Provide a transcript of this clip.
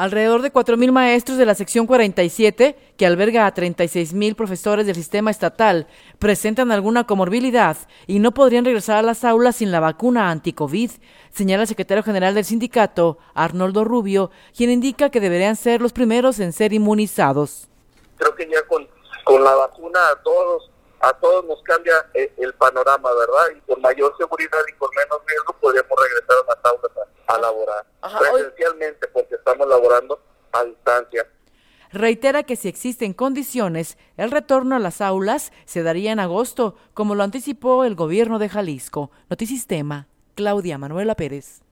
Alrededor de 4,000 maestros de la sección 47, que alberga a 36,000 profesores del sistema estatal, presentan alguna comorbilidad y no podrían regresar a las aulas sin la vacuna anti-COVID, señala el secretario general del sindicato, Arnoldo Rubio, quien indica que deberían ser los primeros en ser inmunizados. Creo que ya con la vacuna a todos nos cambia el panorama, ¿verdad? Y con mayor seguridad y con menos riesgo podríamos regresar a las aulas a laborar. Presencialmente, porque estamos laborando a distancia. Reitera que si existen condiciones, el retorno a las aulas se daría en agosto, como lo anticipó el gobierno de Jalisco. Notisistema, Claudia Manuela Pérez.